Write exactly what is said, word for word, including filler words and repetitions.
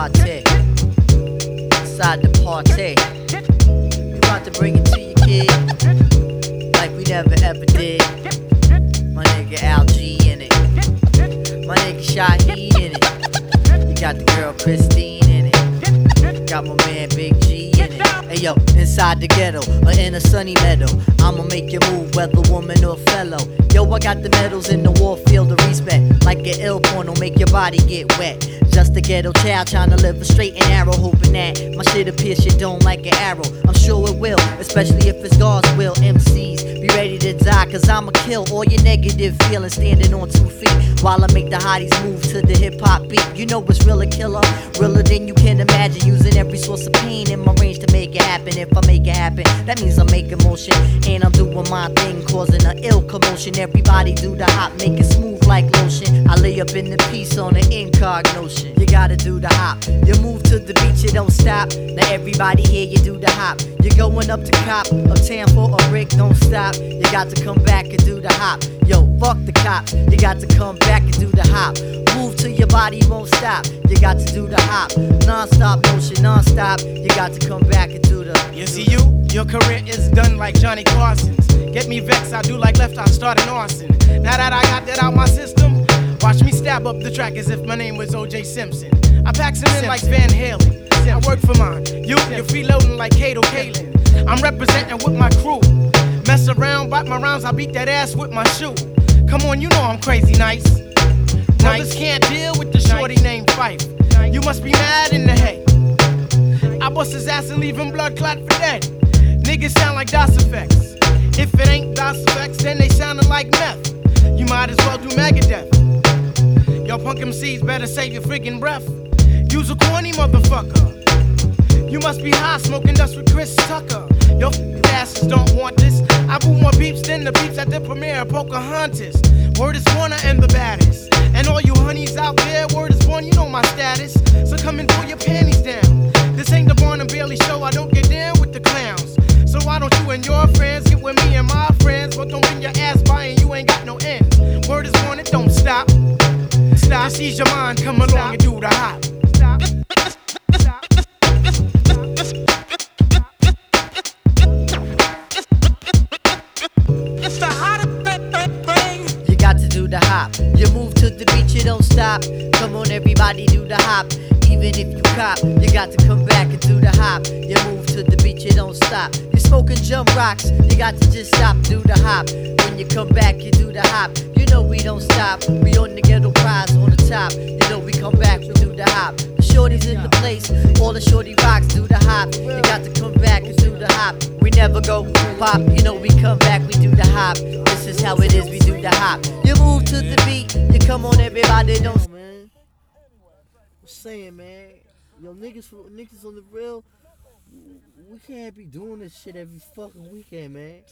party. Inside the party. We about to bring it to you, kid, like we never ever did. My nigga Al G in it. My nigga Shaheed in it. You got the girl Christine in it. Got my man Big G in it. Hey yo, inside the ghetto or in a sunny meadow, I'ma make you move whether woman or fellow. Yo, I got the medals in the war field of respect. Like an ill porno, make your body get wet. Just a ghetto child trying to live a straight and narrow, hoping that my shit'll pierce your dome like an arrow. I'm sure it will, especially if it's God's will. M Cs, be ready to die, cause I'ma kill all your negative feelings standing on two feet, while I make the hotties move to the hip-hop beat. You know what's real, a killer, realer than you can imagine. Using every source of pain in my range to make it happen. If I make it happen, that means I'm making motion, and I'm doing my thing, causing an ill commotion. Everybody do the hop, make it smooth like lotion. I lay up in the piece on an incognition. You gotta do the hop. You move to the beat, you don't stop. Now everybody here, you do the hop. You're going up to cop, uptown for a brick, don't stop. You got to come back and do the hop. Yo, fuck the cops. You got to come back and do the hop. Move till your body won't stop. You got to do the hop. Non-stop motion, non-stop. You got to come back and do the. You see you? Your career is done like Johnny Carson's. Get me vexed, I do like left, I start an arson. Now that I got that out my system, watch me stab up the track as if my name was O J Simpson. I pack some in like Van Halen. I work for mine. You, you're freeloading like Kato Kalin. I'm representing with my crew. Mess around, bite my rhymes, I beat that ass with my shoe. Come on, you know I'm crazy nice. Brothers can't deal with the shorty named Fife. You must be mad in the head. I bust his ass and leave him blood clot for dead. Niggas sound like DOS effects. If it ain't DOS effects, then they soundin' like meth. You might as well do Megadeth. Y'all punk M Cs better save your friggin' breath. Use a corny motherfucker. You must be high smoking dust with Chris Tucker. Yo, asses don't want this. I boot more beeps than the beeps at the premiere of Pocahontas. Word is Warner and the baddest. And all you honeys out there, word is born, you know my status. So come and pull your panties down. This ain't the Barn and Bailey show, I don't get down with the clowns. So why don't you and your friends get with me and my friends, but don't bring your ass by and you ain't got no end. Word is born, it don't stop. Stop, just ease your mind, come along Stop. and do the hop. Stop. Stop. It's the hottest thing. You got to do the hop. You move to the beat, you don't stop. Come on, everybody, do the hop. Even if you cop, you got to come back and do the hop. You move to the beat, you don't stop. You smoking jump rocks, you got to just stop, do the hop. When you come back, you do the hop. You know we don't stop. We on the ghetto prize on the top. You know we come back, we do the hop. The shorties in the place, all the shorty rocks do the hop. You got to come back and do the hop. We never go pop, you know we come back, we do the hop. This is how it is, we do the hop. You move to the beat, you come on, everybody don't. Man, I'm saying, man, yo, niggas, niggas on the real, we can't be doing this shit every fucking weekend, man.